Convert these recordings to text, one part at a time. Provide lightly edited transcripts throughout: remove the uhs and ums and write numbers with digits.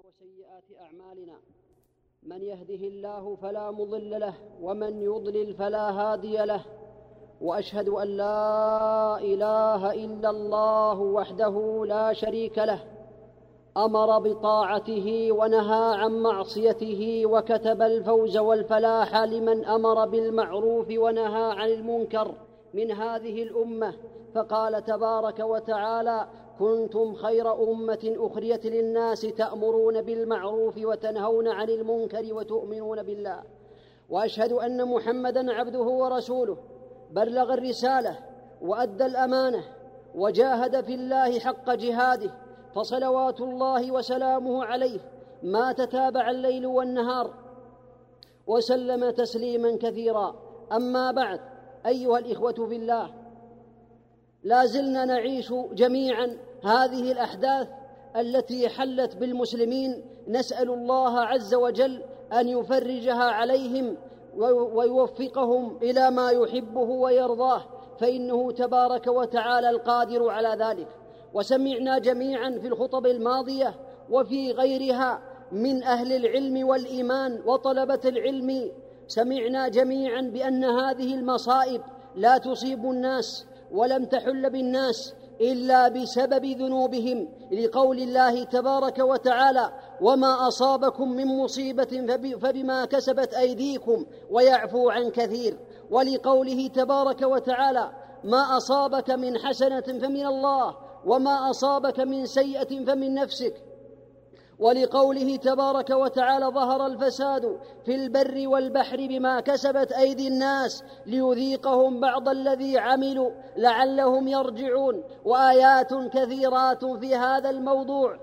وسيئات أعمالنا. من يهده الله فلا مضل له ومن يضلل فلا هادي له. وأشهد أن لا إله إلا الله وحده لا شريك له، أمر بطاعته ونهى عن معصيته، وكتب الفوز والفلاح لمن أمر بالمعروف ونهى عن المنكر من هذه الأمة. فقال تبارك وتعالى: كنتم خير أمة أخرجت للناس تأمرون بالمعروف وتنهون عن المنكر وتؤمنون بالله. وأشهد أن محمدًا عبده ورسوله، بلغ الرسالة وأدى الأمانة وجاهد في الله حق جهاده، فصلوات الله وسلامه عليه ما تتابع الليل والنهار، وسلم تسليمًا كثيرا. أما بعد، أيها الإخوة في الله، لا زلنا نعيش جميعا هذه الأحداث التي حلت بالمسلمين. نسأل الله عز وجل أن يفرجها عليهم ويوفقهم إلى ما يحبه ويرضاه، فإنه تبارك وتعالى القادر على ذلك. وسمعنا جميعا في الخطب الماضية وفي غيرها من أهل العلم والإيمان وطلبة العلم، سمعنا جميعا بأن هذه المصائب لا تصيب الناس ولم تحل بالناس إلا بسبب ذنوبهم، لقول الله تبارك وتعالى: وما أصابكم من مصيبة فبما كسبت أيديكم ويعفو عن كثير. ولقوله تبارك وتعالى: ما أصابك من حسنة فمن الله وما أصابك من سيئة فمن نفسك. ولقوله تبارك وتعالى: ظهر الفساد في البر والبحر بما كسبت أيدي الناس ليذيقهم بعض الذي عملوا لعلهم يرجعون. وآيات كثيرات في هذا الموضوع،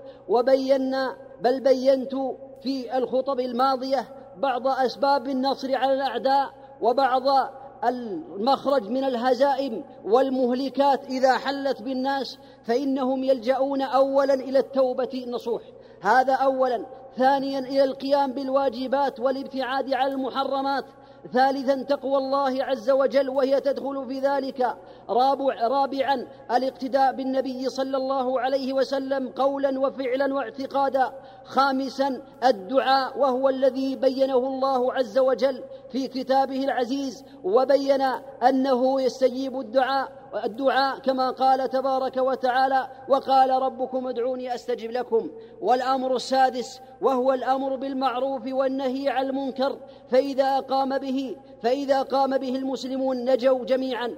بينت في الخطب الماضية بعض أسباب النصر على الأعداء، وبعض المخرج من الهزائم والمهلكات إذا حلت بالناس، فإنهم يلجؤون أولا إلى التوبة النصوح، هذا أولا. ثانيا إلى القيام بالواجبات والابتعاد عن المحرمات. ثالثا تقوى الله عز وجل، وهي تدخل في ذلك. رابعا الاقتداء بالنبي صلى الله عليه وسلم قولا وفعلا واعتقادا. خامسا الدعاء، وهو الذي بينه الله عز وجل في كتابه العزيز، وبين أنه يستجيب الدعاء كما قال تبارك وتعالى: وقال ربكم ادعوني أستجب لكم. والأمر السادس وهو الأمر بالمعروف والنهي عن المنكر، فإذا قام به المسلمون نجوا جميعا.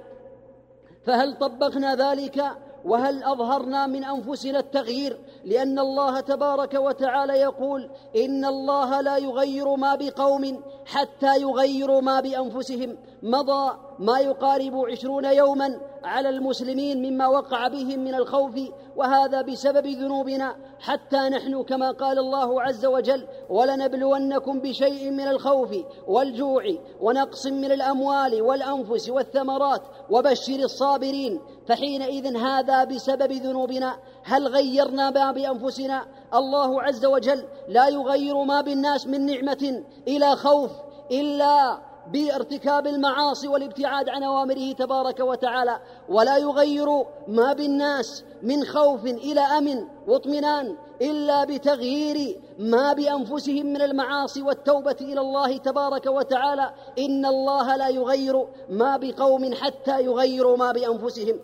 فهل طبقنا ذلك؟ وهل أظهرنا من أنفسنا التغيير؟ لأن الله تبارك وتعالى يقول: إن الله لا يغير ما بقوم حتى يغيروا ما بأنفسهم. مضى ما يقارب 20 يوما على المسلمين مما وقع بهم من الخوف، وهذا بسبب ذنوبنا، حتى نحن كما قال الله عز وجل: ولنبلونكم بشيء من الخوف والجوع ونقص من الأموال والأنفس والثمرات وبشر الصابرين. فحينئذ هذا بسبب ذنوبنا. هل غيرنا ما بأنفسنا؟ الله عز وجل لا يغير ما بالناس من نعمة إلى خوف إلا بارتكاب المعاصي والابتعاد عن أوامره تبارك وتعالى، ولا يغير ما بالناس من خوف إلى أمن واطمئنان إلا بتغيير ما بأنفسهم من المعاصي والتوبة إلى الله تبارك وتعالى. إن الله لا يغير ما بقوم حتى يغيروا ما بأنفسهم.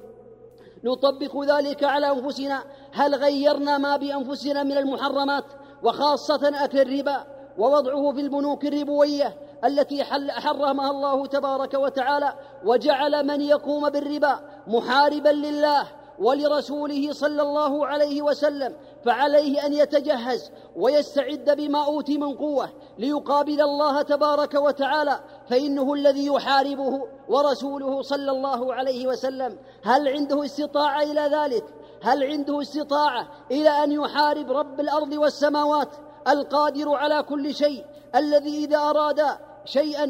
نطبق ذلك على أنفسنا. هل غيرنا ما بأنفسنا من المحرمات، وخاصة أكل الربا ووضعه في البنوك الربوية التي حرمها الله تبارك وتعالى، وجعل من يقوم بالربا محاربا لله ولرسوله صلى الله عليه وسلم؟ فعليه أن يتجهز ويستعد بما أوتي من قوة ليقابل الله تبارك وتعالى، فإنه الذي يحاربه ورسوله صلى الله عليه وسلم. هل عنده استطاعة إلى ذلك؟ هل عنده استطاعة إلى أن يحارب رب الأرض والسماوات القادر على كل شيء، الذي إذا أراد شيئا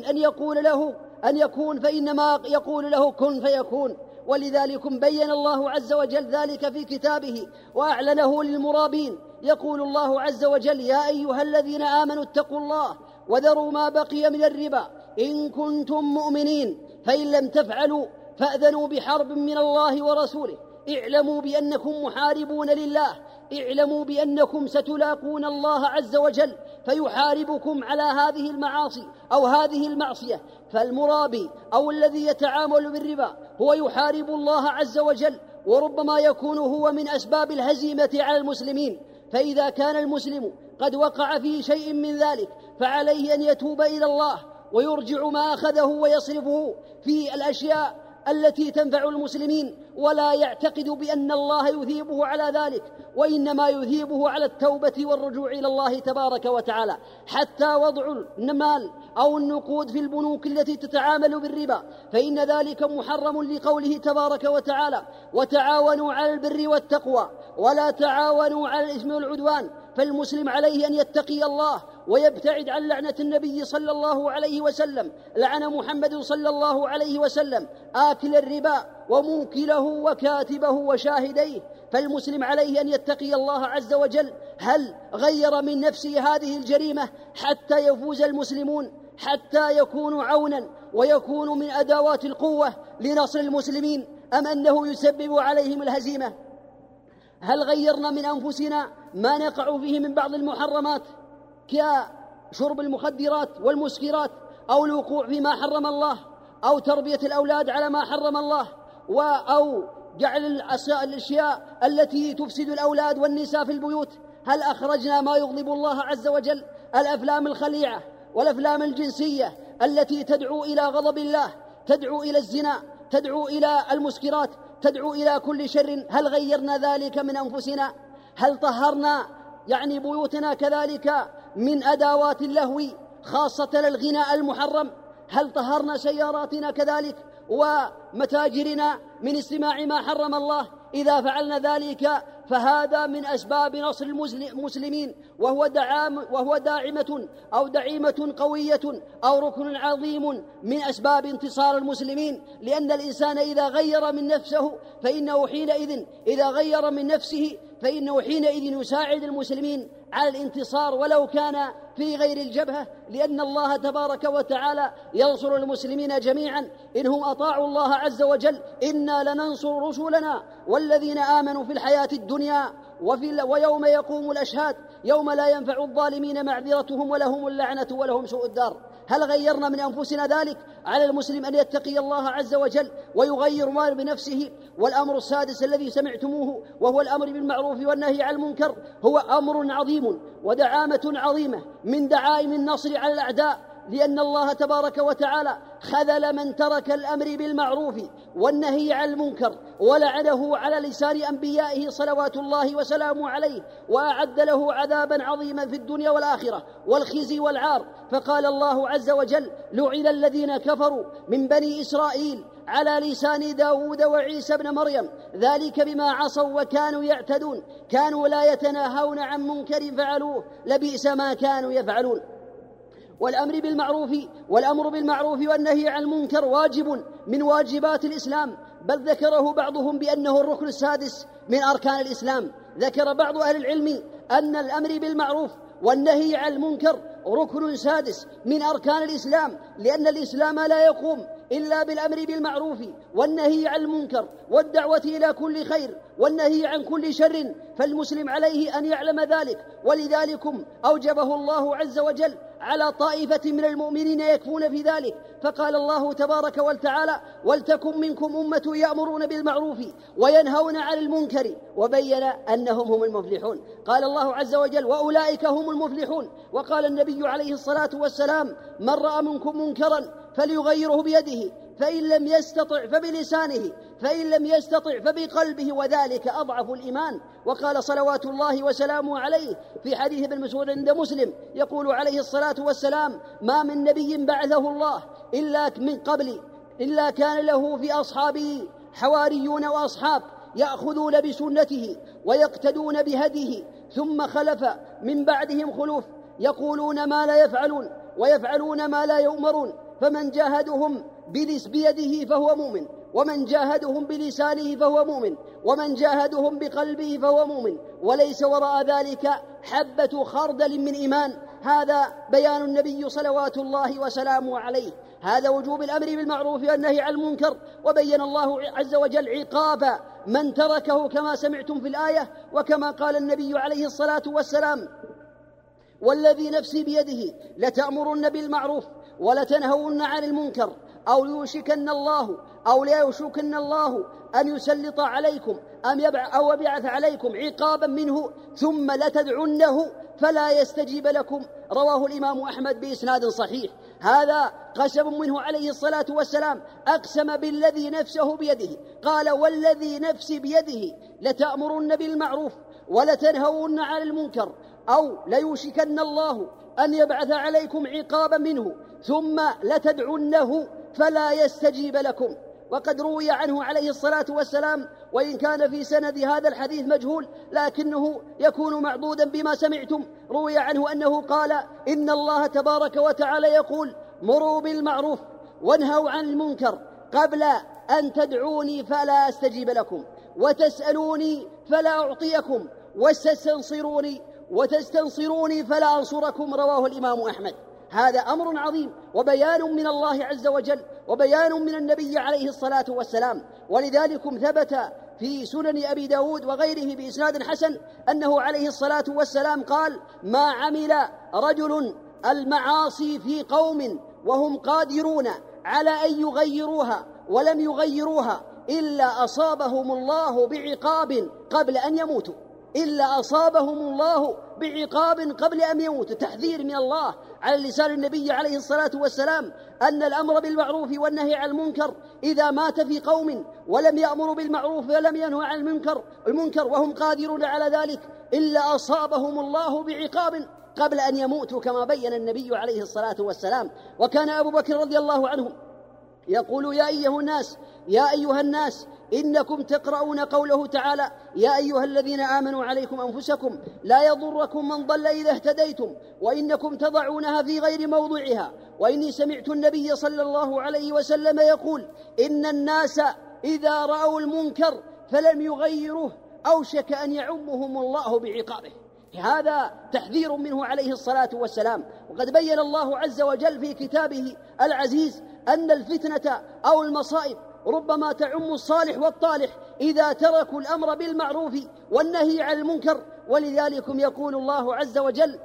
أن يكون فإنما يقول له كن فيكون؟ ولذلك بين الله عز وجل ذلك في كتابه وأعلنه للمرابين. يقول الله عز وجل: يا أيها الذين آمنوا اتقوا الله وذروا ما بقي من الربا إن كنتم مؤمنين، فإن لم تفعلوا فأذنوا بحرب من الله ورسوله. اعلموا بأنكم محاربون لله اعلموا بأنكم ستلاقون الله عز وجل فيحاربكم على هذه المعاصي أو هذه المعصية. فالمرابي أو الذي يتعامل بالربا هو يحارب الله عز وجل، وربما يكون هو من أسباب الهزيمة على المسلمين. فإذا كان المسلم قد وقع في شيء من ذلك فعليه أن يتوب إلى الله ويرجع ما أخذه ويصرفه في الأشياء التي تنفع المسلمين، ولا يعتقد بأن الله يثيبه على ذلك، وإنما يثيبه على التوبة والرجوع إلى الله تبارك وتعالى. حتى وضع المال أو النقود في البنوك التي تتعامل بالربا فإن ذلك محرم لقوله تبارك وتعالى: وتعاونوا على البر والتقوى ولا تعاونوا على الإثم والعدوان. فالمسلم عليه أن يتقي الله ويبتعد عن لعنة النبي صلى الله عليه وسلم. لعن محمد صلى الله عليه وسلم آكل الربا وموكله وكاتبه وشاهديه. فالمسلم عليه أن يتقي الله عز وجل. هل غير من نفسه هذه الجريمة حتى يفوز المسلمون، حتى يكون عونا ويكون من أدوات القوة لنصر المسلمين، أم أنه يسبب عليهم الهزيمة؟ هل غيرنا من أنفسنا ما نقع فيه من بعض المحرمات كشرب المخدرات والمسكرات، أو الوقوع فيما حرم الله، أو تربية الأولاد على ما حرم الله، أو جعل الأشياء التي تفسد الأولاد والنساء في البيوت؟ هل أخرجنا ما يغضب الله عز وجل؟ الأفلام الخليعة والأفلام الجنسية التي تدعو إلى غضب الله، تدعو إلى الزنا، تدعو إلى المسكرات، تدعو إلى كل شر. هل غيرنا ذلك من أنفسنا؟ هل طهرنا بيوتنا كذلك من أدوات اللهو خاصة الغناء المحرم؟ هل طهرنا سياراتنا كذلك ومتاجرنا من استماع ما حرم الله؟ إذا فعلنا ذلك فهذا من أسباب نصر المسلمين، وهو دعيمة قوية أو ركن عظيم من أسباب انتصار المسلمين. لأن الإنسان إذا غير من نفسه فإنه حينئذ يساعد المسلمين على الانتصار ولو كان في غير الجبهة، لأن الله تبارك وتعالى ينصر المسلمين جميعا إن هم أطاعوا الله عز وجل. إنا لننصر رسلنا والذين آمنوا في الحياة الدنيا ويوم يقوم الأشهاد يوم لا ينفع الظالمين معذرتهم ولهم اللعنة ولهم سوء الدار. هل غيرنا من أنفسنا ذلك؟ على المسلم أن يتقي الله عز وجل ويغير ما بنفسه. والأمر السادس الذي سمعتموه وهو الأمر بالمعروف والنهي عن المنكر هو أمر عظيم ودعامة عظيمة من دعائم النصر على الأعداء، لأن الله تبارك وتعالى خذل من ترك الأمر بالمعروف والنهي عن المنكر ولعنه على لسان أنبيائه صلوات الله وسلامه عليه، وأعد له عذابا عظيما في الدنيا والآخرة والخزي والعار. فقال الله عز وجل: لعن الذين كفروا من بني إسرائيل على لسان داود وعيسى بن مريم ذلك بما عصوا وكانوا يعتدون كانوا لا يتناهون عن منكر فعلوه لبئس ما كانوا يفعلون. والأمر بالمعروف والنهي عن المنكر واجب من واجبات الإسلام، بل ذكره بعضهم بأنه الركن السادس من أركان الإسلام. ذكر بعض أهل العلم أن الأمر بالمعروف والنهي عن المنكر ركن سادس من أركان الإسلام، لأن الإسلام لا يقوم إلا بالأمر بالمعروف والنهي عن المنكر والدعوة إلى كل خير والنهي عن كل شر. فالمسلم عليه أن يعلم ذلك، ولذلك أوجبه الله عز وجل على طائفة من المؤمنين يكفون في ذلك. فقال الله تبارك وتعالى: ولتكن منكم أمة يأمرون بالمعروف وينهون عن المنكر، وبين أنهم هم المفلحون. قال الله عز وجل: وأولئك هم المفلحون. وقال النبي عليه الصلاة والسلام: من رأى منكم منكرا فليغيره بيده، فإن لم يستطع فبلسانه، فإن لم يستطع فبقلبه، وذلك أضعف الإيمان. وقال صلوات الله وسلامه عليه في حديث ابن مسعود عند مسلم يقول عليه الصلاة والسلام: ما من نبي بعثه الله إلا من قبل إلا كان له في أصحابه حواريون وأصحاب يأخذون بسنته ويقتدون بهديه، ثم خلف من بعدهم خلوف يقولون ما لا يفعلون ويفعلون ما لا يؤمرون، فمن جاهدهم بيده فهو مؤمن، ومن جاهدهم بلسانه فهو مؤمن، ومن جاهدهم بقلبه فهو مؤمن، وليس وراء ذلك حبة خردل من إيمان. هذا بيان النبي صلوات الله وسلامه عليه، هذا وجوب الأمر بالمعروف والنهي عن المنكر. وبين الله عز وجل عقاب من تركه كما سمعتم في الآية، وكما قال النبي عليه الصلاة والسلام: والذي نفسي بيده لتأمرن بالمعروف ولتنهون عن المنكر أو لا يوشكن الله أن يسلط عليكم أو يبعث عليكم عقابا منه ثم لتدعنه فلا يستجيب لكم. رواه الإمام أحمد بإسناد صحيح. هذا قسم منه عليه الصلاة والسلام، أقسم بالذي نفسه بيده، قال: والذي نفسي بيده لتأمرن بالمعروف ولتنهون عن المنكر أو ليوشكن الله أن يبعث عليكم عقابا منه ثم لتدعنه فلا يستجيب لكم. وقد روي عنه عليه الصلاة والسلام، وإن كان في سند هذا الحديث مجهول لكنه يكون معضودا بما سمعتم، روي عنه أنه قال: إن الله تبارك وتعالى يقول: مروا بالمعروف وانهوا عن المنكر قبل أن تدعوني فلا أستجيب لكم، وتسألوني فلا أعطيكم، وتستنصروني فلا أنصركم. رواه الإمام أحمد. هذا أمر عظيم وبيان من الله عز وجل وبيان من النبي عليه الصلاة والسلام. ولذلك ثبت في سنن أبي داود وغيره بإسناد حسن أنه عليه الصلاة والسلام قال: ما عمل رجل المعاصي في قوم وهم قادرون على أن يغيروها ولم يغيروها إلا أصابهم الله بعقاب قبل أن يموتوا، تحذير من الله على لسان النبي عليه الصلاة والسلام أن الأمر بالمعروف والنهي عن المنكر إذا مات في قوم ولم يأمروا بالمعروف ولم ينهوا عن المنكر وهم قادرون على ذلك إلا أصابهم الله بعقاب قبل أن يموتوا، كما بين النبي عليه الصلاة والسلام. وكان أبو بكر رضي الله عنه يقول: يا أيها الناس إنكم تقرؤون قوله تعالى: يا أيها الذين آمنوا عليكم أنفسكم لا يضركم من ضل إذا اهتديتم، وإنكم تضعونها في غير موضعها. وإني سمعت النبي صلى الله عليه وسلم يقول: إن الناس إذا رأوا المنكر فلم يغيروه أوشك أن يعمهم الله بعقابه. هذا تحذير منه عليه الصلاة والسلام. وقد بين الله عز وجل في كتابه العزيز أن الفتنة أو المصائب ربما تعم الصالح والطالح إذا تركوا الأمر بالمعروف والنهي عن المنكر. ولذلك يقول الله عز وجل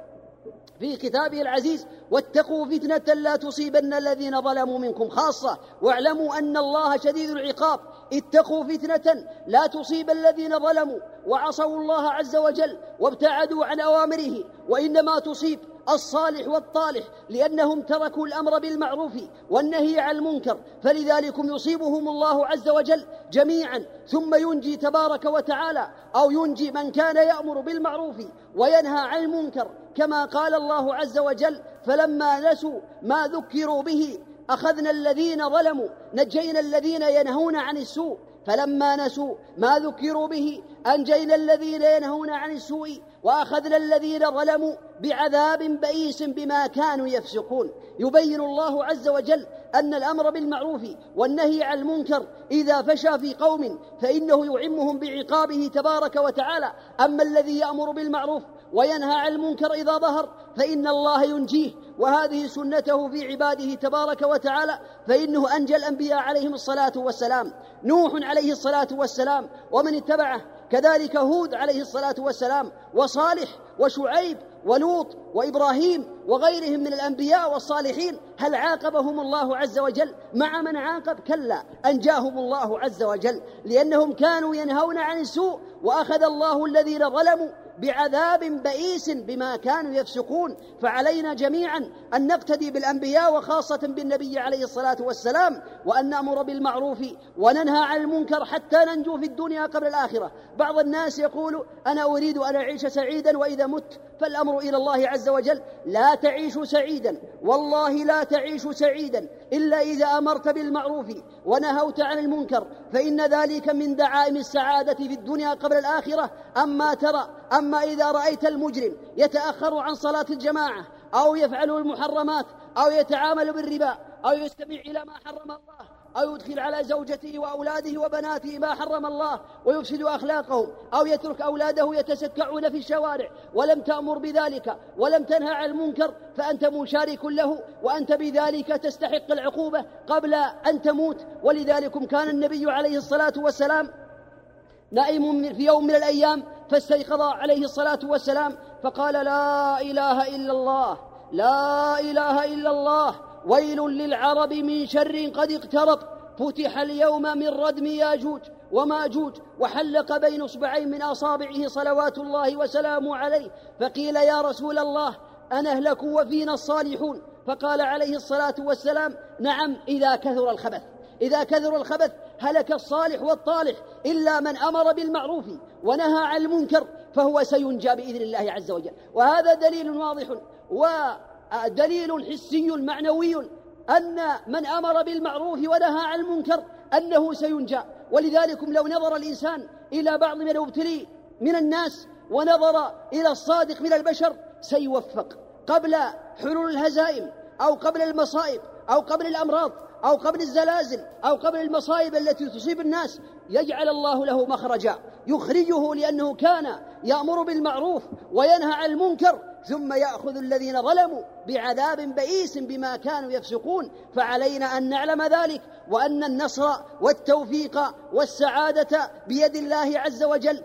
في كتابه العزيز: واتقوا فتنة لا تصيبن الذين ظلموا منكم خاصة واعلموا أن الله شديد العقاب. اتقوا فتنة لا تصيب الذين ظلموا وعصوا الله عز وجل وابتعدوا عن أوامره، وإنما تصيب الصالح والطالح لأنهم تركوا الأمر بالمعروف والنهي عن المنكر، فلذلك يصيبهم الله عز وجل جميعا، ثم ينجي تبارك وتعالى أو ينجي من كان يأمر بالمعروف وينهى عن المنكر، كما قال الله عز وجل: فلما نسوا ما ذكروا به أخذنا الذين ظلموا نجينا الذين ينهون عن السوء. فلما نسوا ما ذكروا به أنجينا الذين ينهون عن السوء وأخذنا الذين ظلموا بعذاب بئيس بما كانوا يفسقون. يبين الله عز وجل أن الأمر بالمعروف والنهي عن المنكر إذا فشى في قوم فإنه يعمهم بعقابه تبارك وتعالى. أما الذي يأمر بالمعروف وينهى عن المنكر إذا ظهر فإن الله ينجيه، وهذه سنته في عباده تبارك وتعالى، فإنه أنجى الأنبياء عليهم الصلاة والسلام، نوح عليه الصلاة والسلام ومن اتبعه، كذلك هود عليه الصلاة والسلام، وصالح وشعيب ولوط وإبراهيم وغيرهم من الأنبياء والصالحين. هل عاقبهم الله عز وجل مع من عاقب؟ كلا، أنجاهم الله عز وجل لأنهم كانوا ينهون عن السوء، وأخذ الله الذين ظلموا بعذاب بئيس بما كانوا يفسقون. فعلينا جميعا أن نقتدي بالأنبياء وخاصة بالنبي عليه الصلاة والسلام، وأن نأمر بالمعروف وننهى عن المنكر حتى ننجو في الدنيا قبل الآخرة. بعض الناس يقول: أنا أريد أن أعيش سعيدا وإذا مت، فالأمر إلى الله عز وجل: لا تعيش سعيدا، والله لا تعيش سعيدا إلا إذا أمرت بالمعروف ونهوت عن المنكر، فإن ذلك من دعائم السعادة في الدنيا قبل الآخرة. أما إذا رأيت المجرم يتأخر عن صلاة الجماعة أو يفعل المحرمات أو يتعامل بالربا أو يستمع إلى ما حرم الله أو يدخل على زوجته وأولاده وبناته ما حرم الله ويفسد أخلاقهم، أو يترك أولاده يتسكعون في الشوارع ولم تأمر بذلك ولم تنهى عن المنكر، فأنت مشارك له، وأنت بذلك تستحق العقوبة قبل أن تموت. ولذلك كان النبي عليه الصلاة والسلام نائم في يوم من الأيام فاستيقظ عليه الصلاة والسلام فقال: لا إله إلا الله، لا إله إلا الله، ويل للعرب من شر قد اقترب، فتح اليوم من ردم ياجوج وماجوج، وحلق بين اصبعين من أصابعه صلوات الله وسلامه عليه. فقيل: يا رسول الله أنهلك وفينا الصالحون؟ فقال عليه الصلاة والسلام: نعم، إذا كثر الخبث، إذا كثر الخبث هلك الصالح والطالح، إلا من أمر بالمعروف ونهى عن المنكر فهو سينجى بإذن الله عز وجل. وهذا دليل واضح ودليل حسي معنوي أن من أمر بالمعروف ونهى عن المنكر أنه سينجى. ولذلك لو نظر الإنسان إلى بعض من المبتلي من الناس ونظر إلى الصادق من البشر سيوفق قبل حلول الهزائم أو قبل المصائب أو قبل الأمراض أو قبل الزلازل أو قبل المصائب التي تصيب الناس، يجعل الله له مخرجا يخرجه، لأنه كان يأمر بالمعروف وينهى عن المنكر، ثم يأخذ الذين ظلموا بعذاب بئيس بما كانوا يفسقون. فعلينا أن نعلم ذلك، وأن النصر والتوفيق والسعادة بيد الله عز وجل،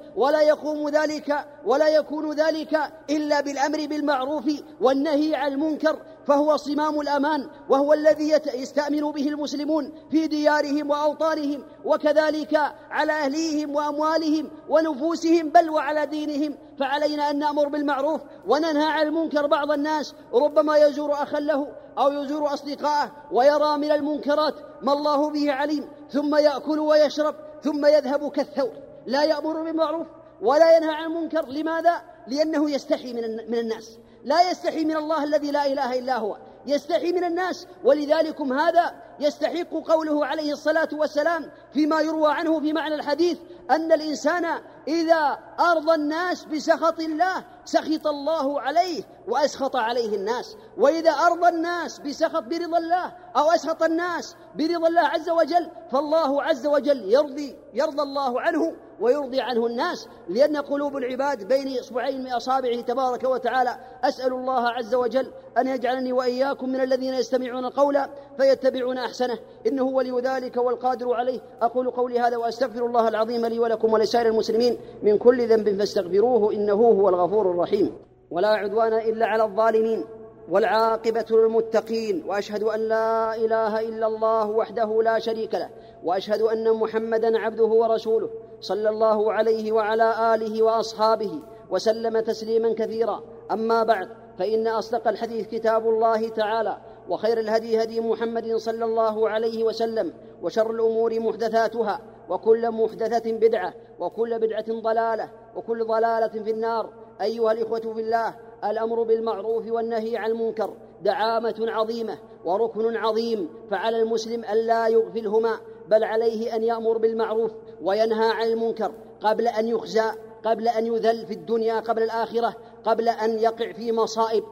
ولا يكون ذلك إلا بالأمر بالمعروف والنهي عن المنكر، فهو صمام الأمان، وهو الذي يستأمن به المسلمون في ديارهم وأوطانهم، وكذلك على أهليهم وأموالهم ونفوسهم، بل وعلى دينهم. فعلينا أن نأمر بالمعروف وننهى عن المنكر. بعض الناس ربما يزور أخا له أو يزور أصدقائه ويرى من المنكرات ما الله به عليم، ثم يأكل ويشرب ثم يذهب كالثور، لا يأمر بالمعروف ولا ينهى عن المنكر. لماذا؟ لأنه يستحي من الناس، لا يستحي من الله الذي لا إله إلا هو، يستحي من الناس. ولذلك هذا يستحق قوله عليه الصلاة والسلام فيما يروى عنه في معنى الحديث أن الإنسان إذا أرضى الناس بسخط الله سخط الله عليه وأسخط عليه الناس، وإذا أرضى الناس بسخط برضا الله أو أسخط الناس برضا الله عز وجل فالله عز وجل يرضى الله عنه ويرضي عنه الناس، لأن قلوب العباد بين إصبعين من أصابعه تبارك وتعالى. أسأل الله عز وجل أن يجعلني وإياكم من الذين يستمعون القول فيتبعون أحسنه، إنه ولي ذلك والقادر عليه. أقول قولي هذا وأستغفر الله العظيم لي ولكم ولسائر المسلمين من كل ذنب فاستغفروه إنه هو الغفور الرحيم. ولا عدوان إلا على الظالمين والعاقبة للمتقين، وأشهد أن لا إله إلا الله وحده لا شريك له، وأشهد أن محمدًا عبده ورسوله صلى الله عليه وعلى آله وأصحابه وسلم تسليمًا كثيرا. أما بعد، فإن أصدق الحديث كتاب الله تعالى، وخير الهدي هدي محمد صلى الله عليه وسلم، وشر الأمور محدثاتها، وكل محدثة بدعة، وكل بدعة ضلالة، وكل ضلالة في النار. أيها الإخوة في الله، الأمر بالمعروف والنهي عن المنكر دعامة عظيمة وركن عظيم، فعلى المسلم ألا يغفلهما، بل عليه أن يأمر بالمعروف وينهى عن المنكر قبل أن يخزى، قبل أن يذل في الدنيا قبل الآخرة، قبل أن يقع في مصائب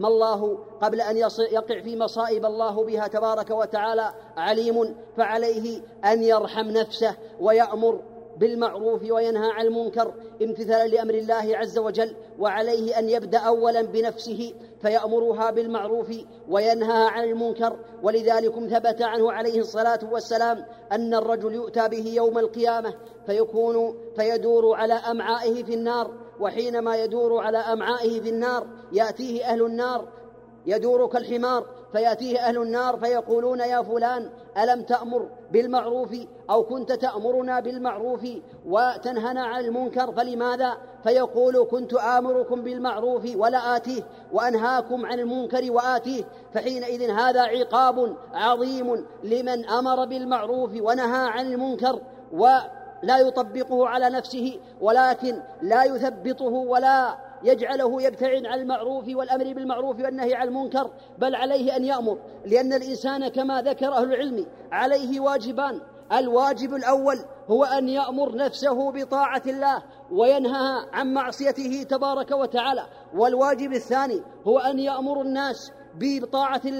يقع في مصائب الله بها تبارك وتعالى عليم. فعليه أن يرحم نفسه ويأمر بالمعروف وينهى عن المنكر امتثالا لأمر الله عز وجل، وعليه أن يبدأ أولا بنفسه فيأمرها بالمعروف وينهى عن المنكر. ولذلك ثبت عنه عليه الصلاة والسلام أن الرجل يؤتى به يوم القيامة فيدور على أمعائه في النار، وحينما يدور على أمعائه في النار يأتيه أهل النار، يدور كالحمار، فيأتيه أهل النار فيقولون: يا فلان ألم تأمر بالمعروف أو كنت تأمرنا بالمعروف وتنهنا عن المنكر، فلماذا؟ فيقول: كنت آمركم بالمعروف ولا آتيه، وأنهاكم عن المنكر وآتيه. فحينئذ هذا عقاب عظيم لمن أمر بالمعروف ونهى عن المنكر ولا يطبقه على نفسه، ولكن لا يثبطه ولا يجعله يبتعد عن المعروف والأمر بالمعروف والنهي عن المنكر، بل عليه أن يأمر، لأن الإنسان كما ذكر أهل العلم عليه واجبان: الواجب الأول هو أن يأمر نفسه بطاعة الله وينهى عن معصيته تبارك وتعالى، والواجب الثاني هو أن يأمر الناس بطاعة الله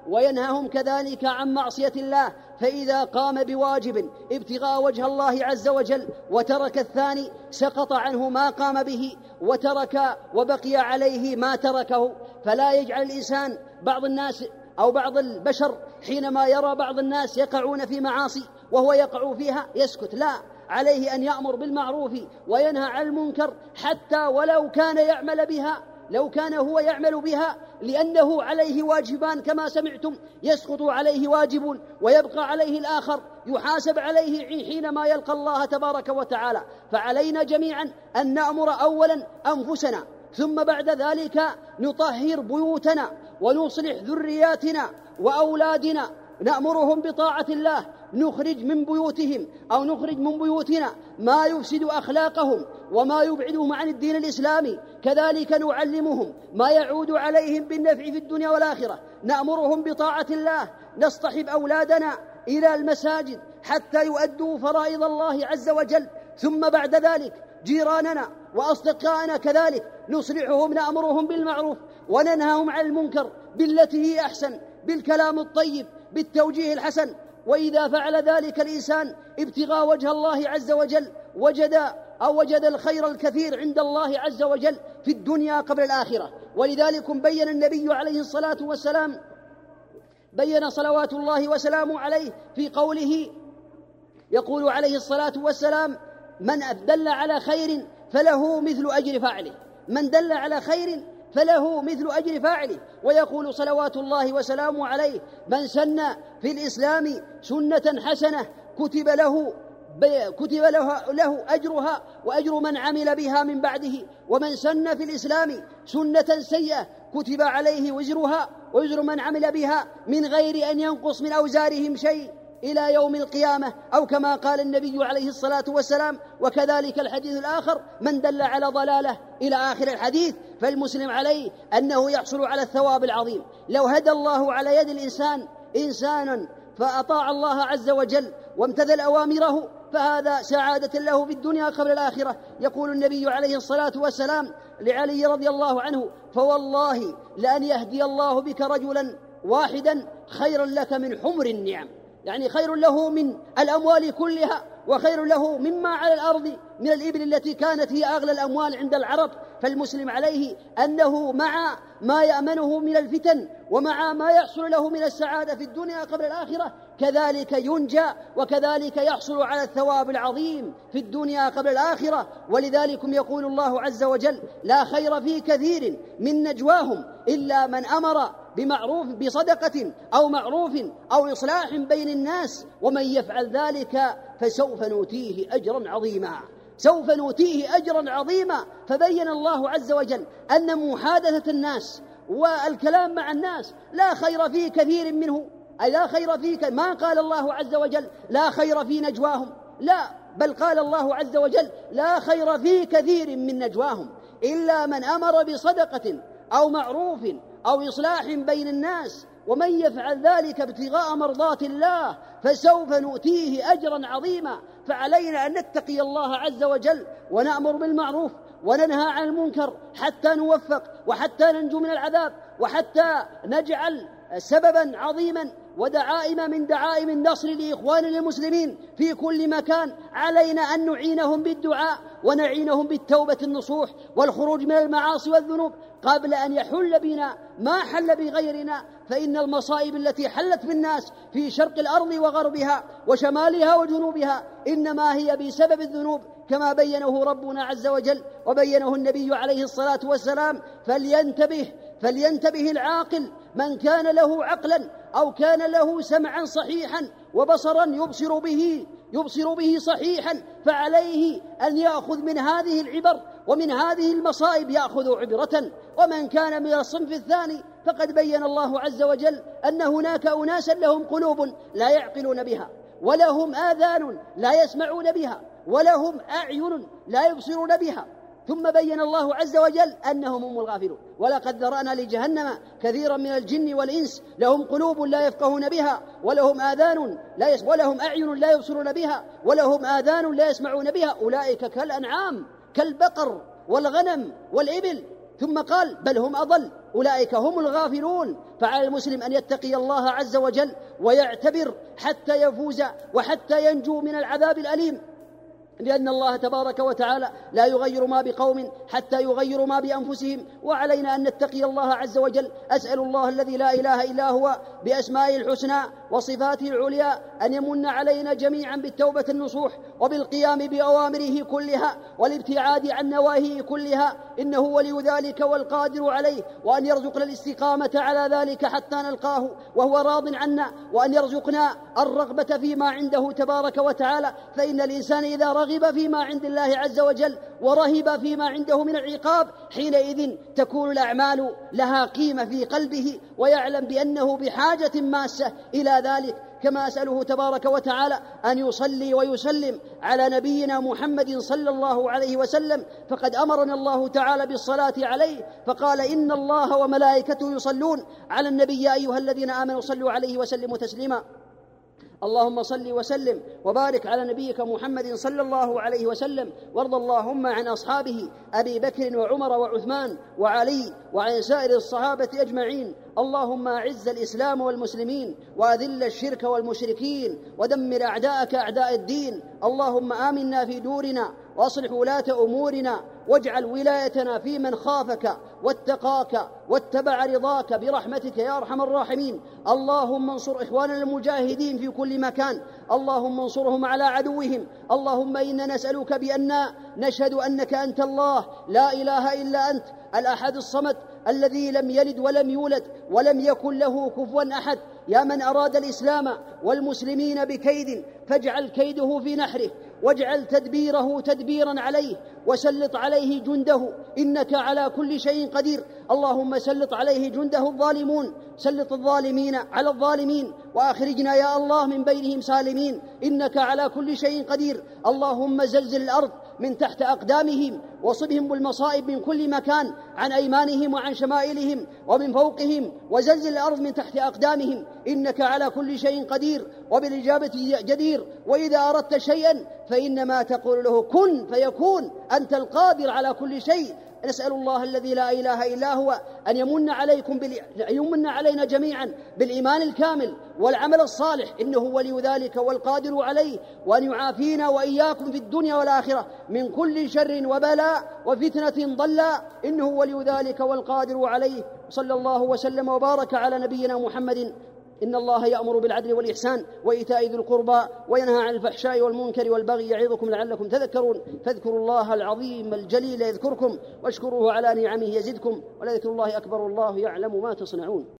وينهاهم كذلك عن معصية الله. فإذا قام بواجب ابتغاء وجه الله عز وجل وترك الثاني سقط عنه ما قام به وبقي عليه ما تركه. فلا يجعل الإنسان بعض الناس أو بعض البشر حينما يرى بعض الناس يقعون في معاصي وهو يقع فيها يسكت، لا، عليه أن يأمر بالمعروف وينهى عن المنكر، حتى ولو كان يعمل بها، لو كان هو يعمل بها، لأنه عليه واجبان كما سمعتم، يسقط عليه واجب ويبقى عليه الآخر يحاسب عليه حينما يلقى الله تبارك وتعالى. فعلينا جميعا أن نأمر أولا أنفسنا، ثم بعد ذلك نطهر بيوتنا ونصلح ذرياتنا وأولادنا، نأمرهم بطاعة الله، نخرج من بيوتهم أو نخرج من بيوتنا ما يفسد أخلاقهم وما يبعدهم عن الدين الإسلامي، كذلك نعلمهم ما يعود عليهم بالنفع في الدنيا والآخرة، نأمرهم بطاعة الله، نصطحب أولادنا إلى المساجد حتى يؤدوا فرائض الله عز وجل، ثم بعد ذلك جيراننا وأصدقائنا كذلك نصلحهم، نأمرهم بالمعروف وننهاهم عن المنكر بالتي هي أحسن، بالكلام الطيب، بالتوجيه الحسن. وإذا فعل ذلك الإنسان ابتغاء وجه الله عز وجل وجد الخير الكثير عند الله عز وجل في الدنيا قبل الآخرة. ولذلك بين النبي عليه الصلاة والسلام، بين صلوات الله وسلامه عليه في قوله، يقول عليه الصلاة والسلام: من دل على خير فله مثل أجر فاعله، من دل على خير فله مثل أجر فاعله. ويقول صلوات الله وسلامه عليه: من سن في الإسلام سنة حسنة كتب له أجرها وأجر من عمل بها من بعده، ومن سن في الإسلام سنة سيئة كتب عليه وزرها ووزر من عمل بها من غير أن ينقص من أوزارهم شيء إلى يوم القيامة، أو كما قال النبي عليه الصلاة والسلام. وكذلك الحديث الآخر: من دل على ضلالة، إلى آخر الحديث. فالمسلم عليه أنه يحصل على الثواب العظيم. لو هدى الله على يد الإنسان إنسانا فأطاع الله عز وجل وامتثل أوامره، فهذا سعادة له في الدنيا قبل الآخرة. يقول النبي عليه الصلاة والسلام لعلي رضي الله عنه: فوالله لأن يهدي الله بك رجلا واحدا خير لك من حمر النعم، يعني خير له من الأموال كلها، وخير له مما على الأرض من الإبل التي كانت هي أغلى الأموال عند العرب. فالمسلم عليه أنه مع ما يأمنه من الفتن ومع ما يحصل له من السعادة في الدنيا قبل الآخرة كذلك ينجى، وكذلك يحصل على الثواب العظيم في الدنيا قبل الآخرة. ولذلك يقول الله عز وجل: لا خير في كثير من نجواهم إلا من أمر بمعروف، بصدقة أو معروف أو إصلاح بين الناس، ومن يفعل ذلك فسوف نؤتيه أجرا عظيما، سوف نؤتيه أجرا عظيما. فبين الله عز وجل أن محادثة الناس والكلام مع الناس لا خير في كثير منه، أي لا خير فيك. ما قال الله عز وجل لا خير في نجواهم، لا، بل قال الله عز وجل: لا خير في كثير من نجواهم إلا من أمر بصدقة أو معروف أو إصلاح بين الناس، ومن يفعل ذلك ابتغاء مرضات الله فسوف نؤتيه أجرا عظيما. فعلينا أن نتقي الله عز وجل ونأمر بالمعروف وننهى عن المنكر حتى نوفق وحتى ننجو من العذاب، وحتى نجعل سببا عظيما ودعائم من دعائم النصر لإخواننا المسلمين في كل مكان. علينا أن نعينهم بالدعاء ونعينهم بالتوبة النصوح والخروج من المعاصي والذنوب قبل أن يحل بنا ما حل بغيرنا. فإن المصائب التي حلت بالناس في شرق الأرض وغربها وشمالها وجنوبها إنما هي بسبب الذنوب، كما بينه ربنا عز وجل وبينه النبي عليه الصلاة والسلام. فلينتبه العاقل من كان له عقلا أو كان له سمعا صحيحا وبصرا يبصر به صحيحا، فعليه أن يأخذ من هذه العبر ومن هذه المصائب يأخذ عبرة. ومن كان من الصنف الثاني فقد بين الله عز وجل أن هناك أناسا لهم قلوب لا يعقلون بها، ولهم آذان لا يسمعون بها، ولهم أعين لا يبصرون بها. ثم بين الله عز وجل أنهم هم الغافلون: ولقد ذرأنا لجهنم كثيرا من الجن والإنس لهم قلوب لا يفقهون بها ولهم أعين لا يبصرون بها ولهم آذان لا يسمعون بها، أولئك كالأنعام كالبقر والغنم والإبل ثم قال بل هم أضل أولئك هم الغافلون. فعلى المسلم أن يتقي الله عز وجل ويعتبر حتى يفوز وحتى ينجو من العذاب الأليم، لأن الله تبارك وتعالى لا يغير ما بقوم حتى يغيروا ما بأنفسهم، وعلينا أن نتقي الله عز وجل. أسأل الله الذي لا إله إلا هو بأسمائه الحسنى وصفاته العليا أن يمن علينا جميعا بالتوبة النصوح وبالقيام بأوامره كلها والابتعاد عن نواهيه كلها، إنه ولي ذلك والقادر عليه، وأن يرزقنا الاستقامة على ذلك حتى نلقاه وهو راض عنا، وأن يرزقنا الرغبة فيما عنده تبارك وتعالى، فإن الإنسان إذا رغب فيما عند الله عز وجل ورهب فيما عنده من العقاب حينئذ تكون الأعمال لها قيمة في قلبه، ويعلم بأنه بحاجة ماسة إلى ذلك. كما أسأله تبارك وتعالى أن يصلي ويسلم على نبينا محمد صلى الله عليه وسلم، فقد أمرنا الله تعالى بالصلاة عليه، فقال إن الله وملائكته يصلون على النبي يا أيها الذين آمنوا صلوا عليه وسلموا تسليما. اللهم صل وسلم وبارك على نبيك محمد صلى الله عليه وسلم، وارض اللهم عن أصحابه أبي بكر وعمر وعثمان وعلي وعن سائر الصحابة أجمعين. اللهم أعز الإسلام والمسلمين وأذل الشرك والمشركين ودمر أعداءك أعداء الدين. اللهم آمنا في دورنا وأصلح ولاة أمورنا، واجعل ولايتنا في من خافك واتقاك واتبع رضاك برحمتك يا أرحم الراحمين. اللهم انصر إخواننا المجاهدين في كل مكان، اللهم انصرهم على عدوهم. اللهم إنا نسألك بأننا نشهد أنك أنت الله لا إله إلا أنت الأحد الصمد الذي لم يلد ولم يولد ولم يكن له كفوا أحد. يا من أراد الإسلام والمسلمين بكيد فاجعل كيده في نحره، واجعل تدبيره تدبيرا عليه، وسلط عليه جنده إنك على كل شيء قدير. اللهم سلط عليه جنده الظالمون، سلط الظالمين على الظالمين، وأخرجنا يا الله من بينهم سالمين إنك على كل شيء قدير. اللهم زلزل الأرض من تحت أقدامهم وصبهم بالمصائب من كل مكان، عن أيمانهم وعن شمائلهم ومن فوقهم، وزلزل الأرض من تحت أقدامهم إنك على كل شيء قدير وبالإجابة جدير. وإذا أردت شيئا فإنما تقول له كن فيكون، أنت القادر على كل شيء. نسأل الله الذي لا إله إلا هو أن يمن علينا جميعا بالإيمان الكامل والعمل الصالح، إنه ولي ذلك والقادر عليه، وأن يعافينا وإياكم في الدنيا والآخرة من كل شر وبلاء وفتنة ضلاء، إنه ولي ذلك والقادر عليه. صلى الله وسلم وبارك على نبينا محمد. إن الله يأمر بالعدل والإحسان وإيتاء ذي القربى وينهى عن الفحشاء والمنكر والبغي يعظكم لعلكم تذكرون. فاذكروا الله العظيم الجليل يذكركم، واشكروه على نعمه يزدكم، ولذكر الله أكبر، والله يعلم ما تصنعون.